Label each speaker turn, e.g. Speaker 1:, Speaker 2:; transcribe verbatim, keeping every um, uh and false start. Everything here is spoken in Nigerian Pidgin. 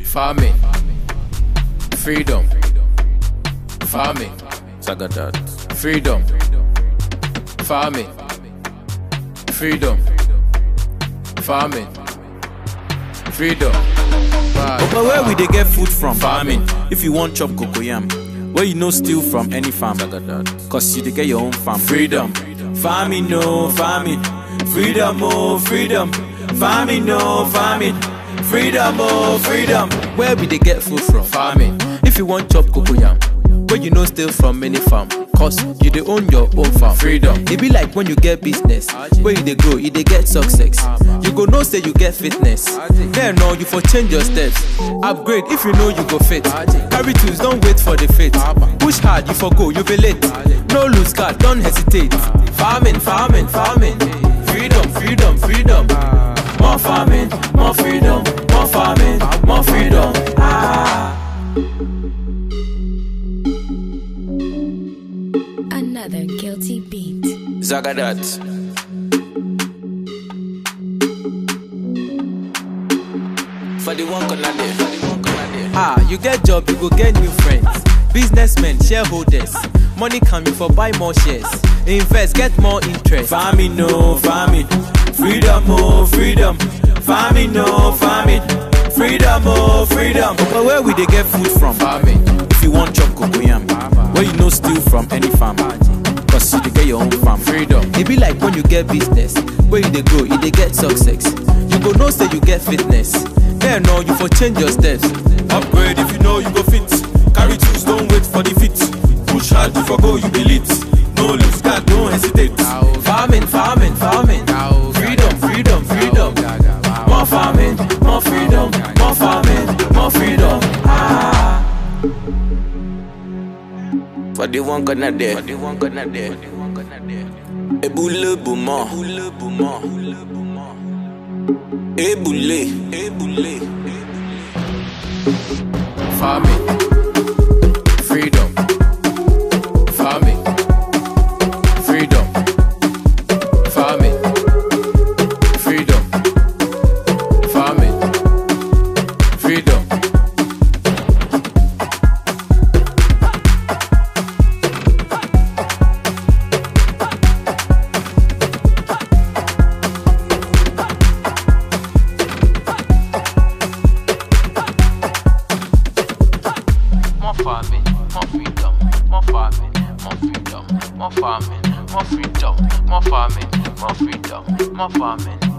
Speaker 1: Farming, freedom, farming,
Speaker 2: Zagadat.
Speaker 1: freedom, farming, freedom, farming, freedom.
Speaker 2: But where we dey get food from? Farming. If you want chop cocoyam, where you no steal from any farm. Zagadat. Cause you dey get your own farm. Freedom. Farming no farming. Freedom oh freedom. Farming no farming. Freedom oh freedom.
Speaker 1: Where we dey get food from? Farming. If you want chop cocoyam, where you no steal from any farm. Cause you dey own your own farm. Freedom. It be like when you get business, where you dey grow, you dey get success. You go know say you get fitness. Then no, you for change your steps. Upgrade if you know you go fit. Carry tools, don't wait for the fate. Push hard, you for go, you be late. No lose guard, don't hesitate. Farming, farming, farming. Freedom, freedom, freedom. More farming, more freedom. More farming, more freedom. Ah.
Speaker 3: Another guilty beat.
Speaker 2: Zagadat. For the one corner there, for the one corner there.
Speaker 1: Ah, you get job, you go get new friends. Businessmen, shareholders. Money coming for buy more shares. Invest, get more interest.
Speaker 2: Farming no farming. Freedom oh freedom. Farming no farming. Freedom oh freedom. But where we dey get food from?
Speaker 1: Farming.
Speaker 2: If you want chop cocoyam, where you no steal from any farm. Cause you dey get your own farm.
Speaker 1: Freedom. It be like when you get business, where you dey grow, you dey get success. You go know say you get fitness. Then no, you for change your steps.
Speaker 2: Upgrade if you know you go fit. Carry tools, don't wait for the fit. Push hard you for go, you be lit. No lose guard, don't hesitate.
Speaker 1: Farming, farming, farming. Freedom, freedom, freedom. More farming, more freedom. More farming, more freedom. Ah.
Speaker 2: For the one corner there, for the one corner there. Eboule bouma, eboule bouma, eboule, eboule.
Speaker 1: Farming, freedom, farming, freedom, farming, freedom, farming, freedom. More farming, more freedom, more farming, more freedom, more farming, more freedom, more farming, more freedom, more farming.